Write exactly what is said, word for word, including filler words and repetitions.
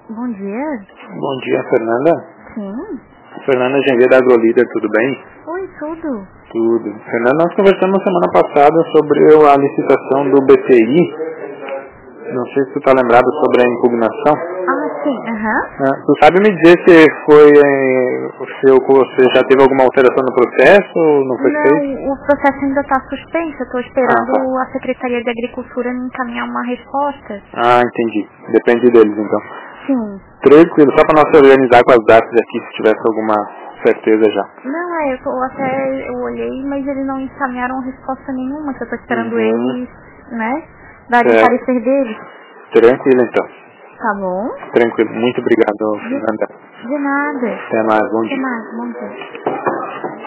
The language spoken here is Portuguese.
Bom dia. Bom dia, Fernanda. Sim. Fernanda Genguê da AgroLíder, tudo bem? Oi, tudo. Tudo. Fernanda, nós conversamos semana passada sobre a licitação do B T I. Não sei se tu está lembrado sobre a impugnação. Ah, sim, aham. Ah, tu sabe me dizer se foi, eh, se eu- você já teve alguma alteração no processo ou não foi feito? Não, o processo ainda está suspenso. Eu estou esperando Ah, tá. a Secretaria de Agricultura me encaminhar uma resposta. Ah, entendi. Depende deles, então. Sim. Tranquilo, só para nós se organizar com as datas aqui, se tivesse alguma certeza já. Não, é, eu tô, até eu olhei, mas eles não encaminharam resposta nenhuma, que eu estou esperando Uhum. eles, né, darem o Certo. parecer deles. Tranquilo, então. Tá bom? Tranquilo. Muito obrigado, De, Fernanda. de nada. Até mais. Bom Até dia. mais, bom dia.